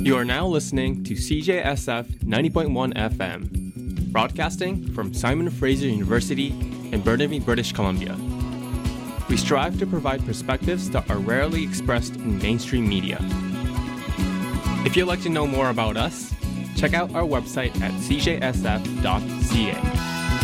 You are now listening to CJSF 90.1 FM, broadcasting from Simon Fraser University in Burnaby, British Columbia. We strive to provide perspectives that are rarely expressed in mainstream media. If you'd like to know more about us, check out our website at cjsf.ca.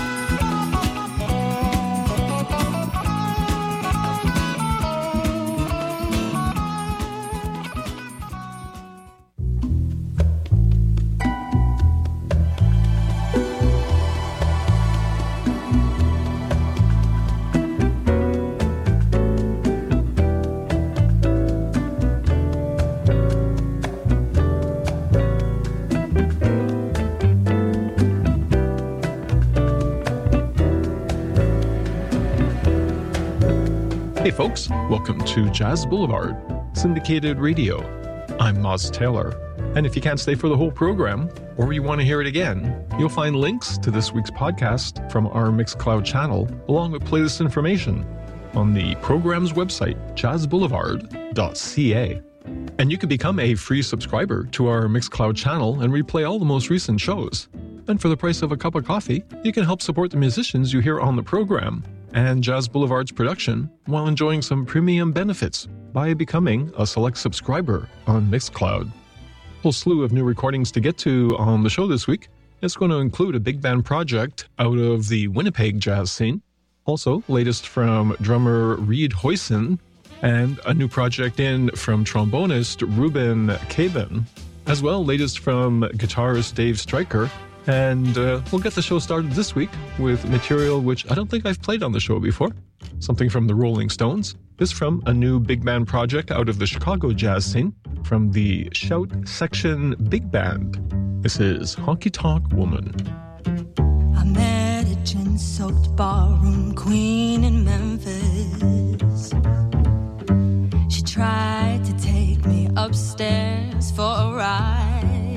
Hey folks, welcome to Jazz Boulevard, syndicated radio. I'm Moz Taylor, and if you can't stay for the whole program, or you want to hear it again, you'll find links to this week's podcast from our Mixcloud channel, along with playlist information on the program's website, jazzboulevard.ca. And you can become a free subscriber to our Mixcloud channel and replay all the most recent shows. And for the price of a cup of coffee, you can help support the musicians you hear on the program and Jazz Boulevard's production while enjoying some premium benefits by becoming a select subscriber on Mixcloud. A whole slew of new recordings to get to on the show this week. It's going to include a big band project out of the Winnipeg jazz scene, also latest from drummer Reed Hoyson, and a new project in from trombonist Ruben Cabin, as well latest from guitarist Dave Stryker. And we'll get the show started this week with material which I don't think I've played on the show before. Something from the Rolling Stones. This from a new big band project out of the Chicago jazz scene from the Shout Section Big Band. This is Honky Tonk Woman. I met a gin-soaked barroom queen in Memphis. She tried to take me upstairs for a ride.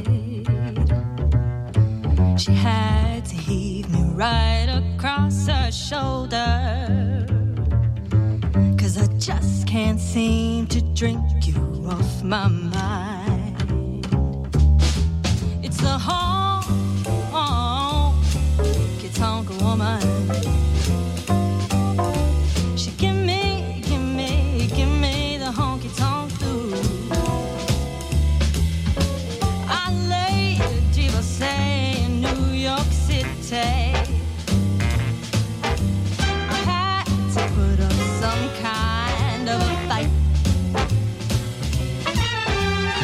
She had to heave me right across her shoulder, 'cause I just can't seem to drink you off my mind. It's the honky-tonk woman. She give me the honky-tonk blues. I lay divorcee in New York City. I had to put up some kind of a fight.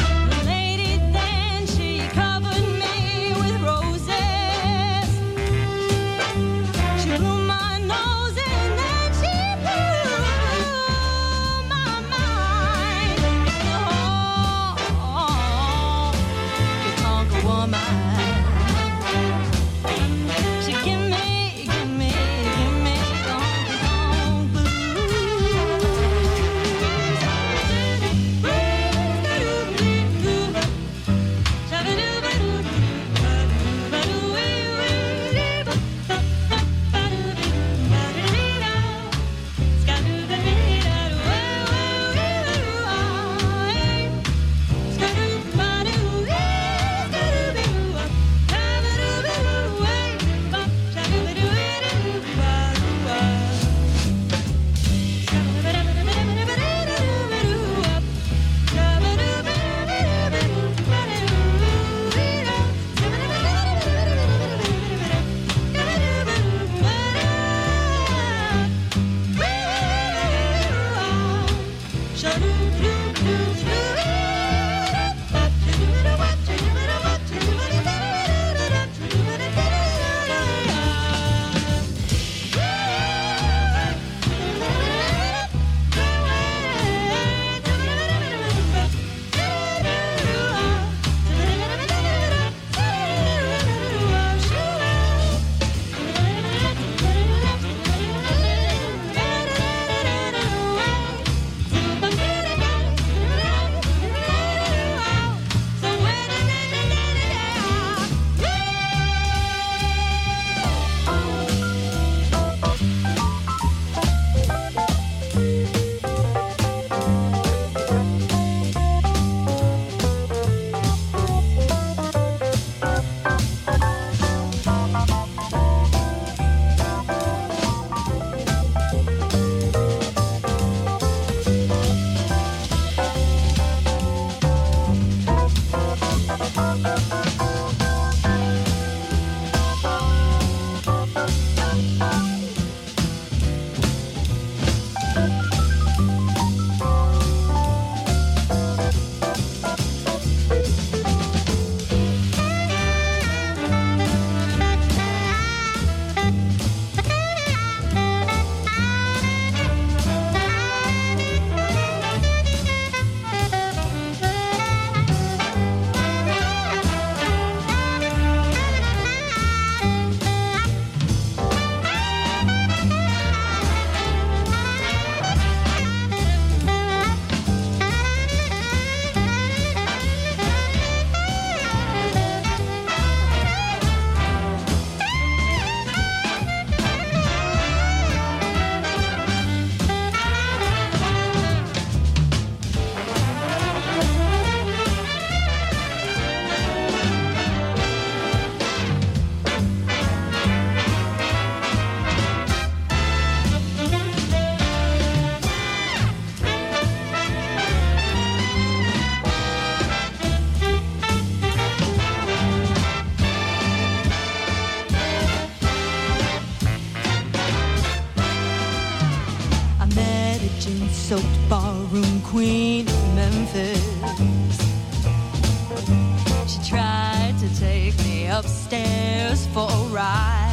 queen of Memphis. She tried to take me upstairs for a ride.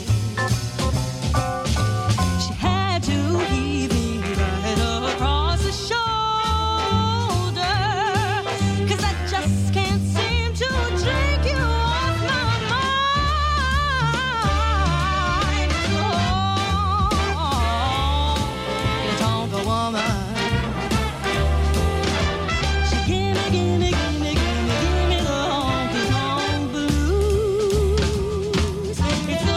She had to heave me right across the shoulder, 'cause I just can't seem to drink you off my mind. Oh, you Tonka woman. She gimme the honky tonk blues. It's the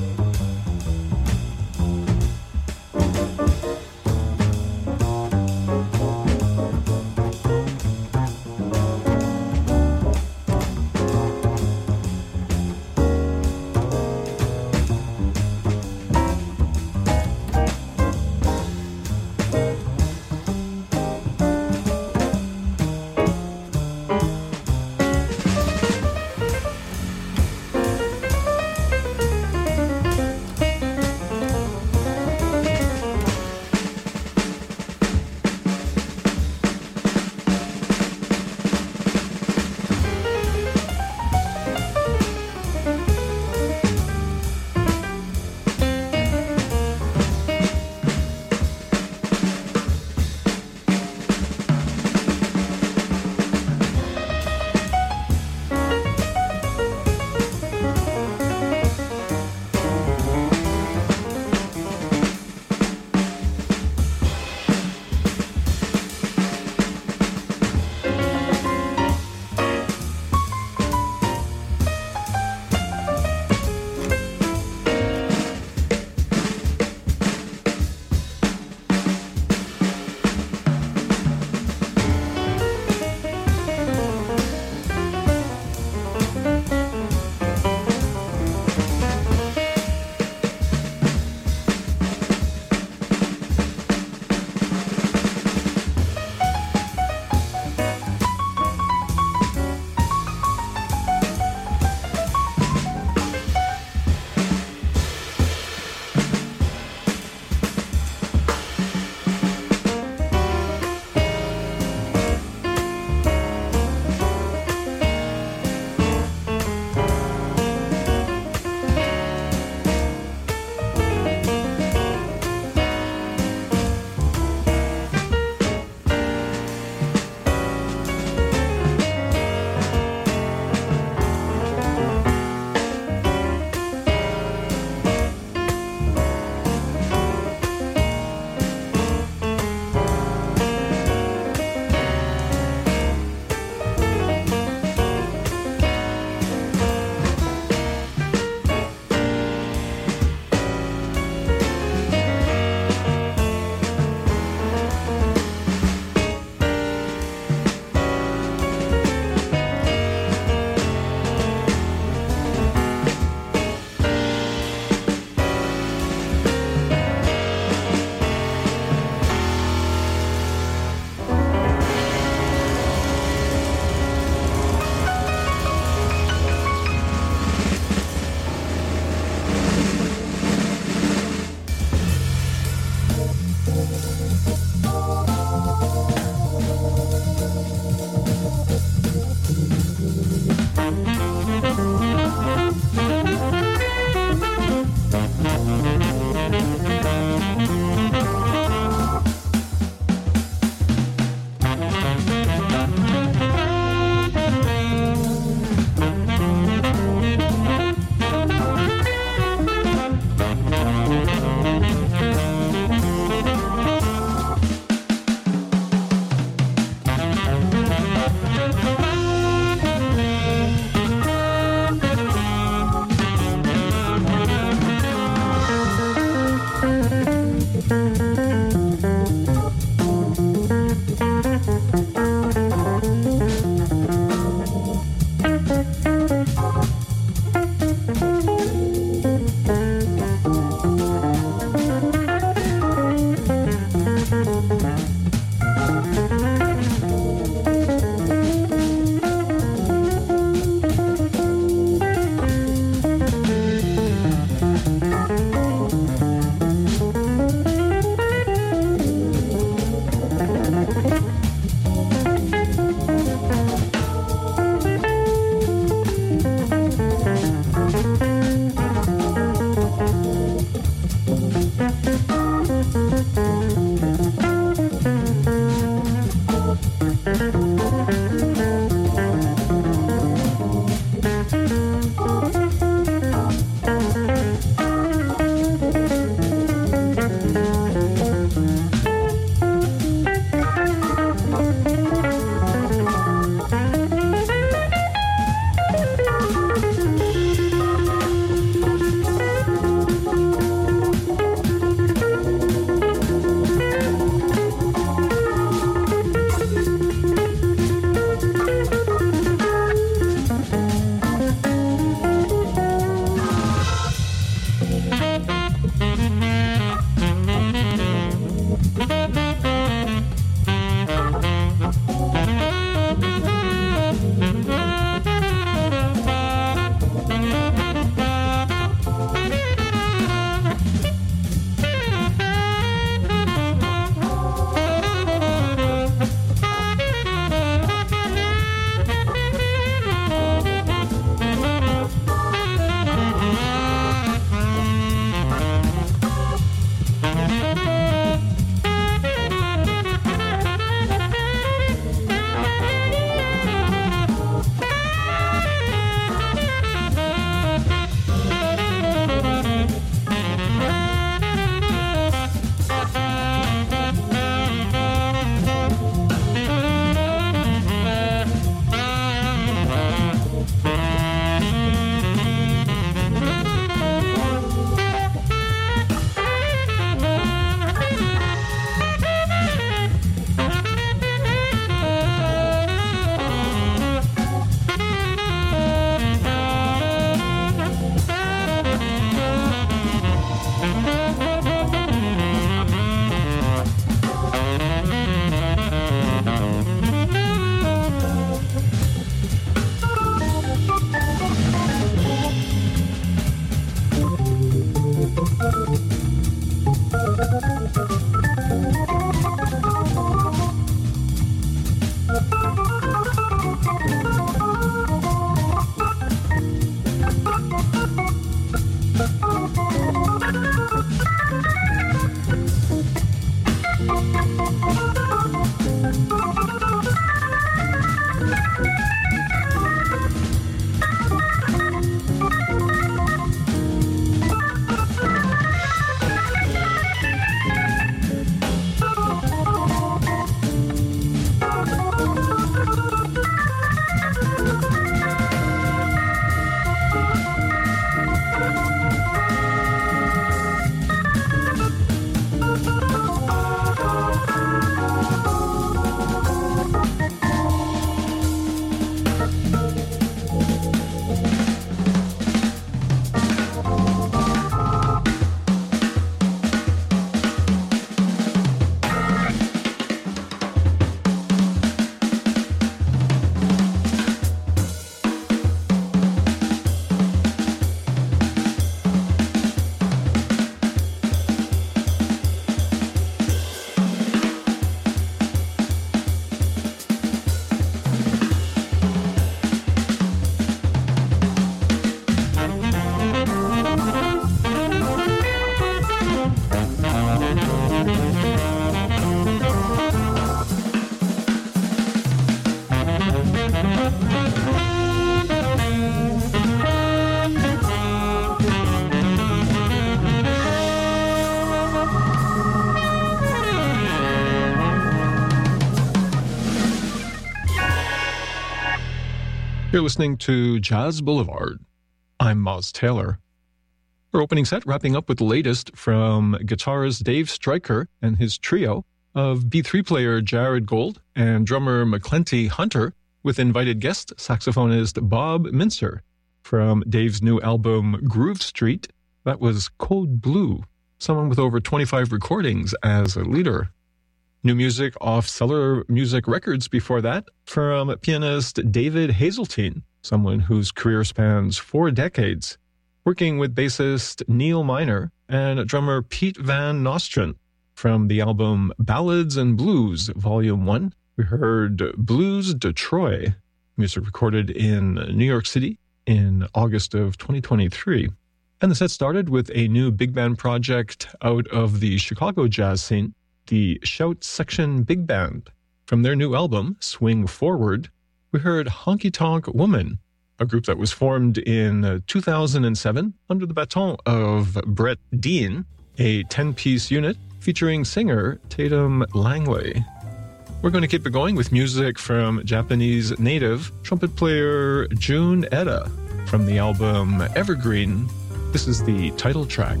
You're listening to Jazz Boulevard. I'm Moz Taylor. Our opening set wrapping up with the latest from guitarist Dave Stryker and his trio of B3 player Jared Gold and drummer McClenty Hunter with invited guest saxophonist Bob Mincer. From Dave's new album Groove Street, that was Code Blue, someone with over 25 recordings as a leader. New music off Cellar Music Records before that from pianist David Hazeltine, someone whose career spans 4 decades, working with bassist Neil Miner and drummer Pete Van Nostrand. From the album Ballads and Blues, Volume 1, we heard Blues de Troy, music recorded in New York City in August of 2023. And the set started with a new big band project out of the Chicago jazz scene, the Shout Section Big Band. From their new album, Swing Forward, we heard Honky Tonk Woman, a group that was formed in 2007 under the baton of Brett Dean, a 10-piece unit featuring singer Tatum Langley. We're going to keep it going with music from Japanese native trumpet player Jun Eda. From the album Evergreen, this is the title track.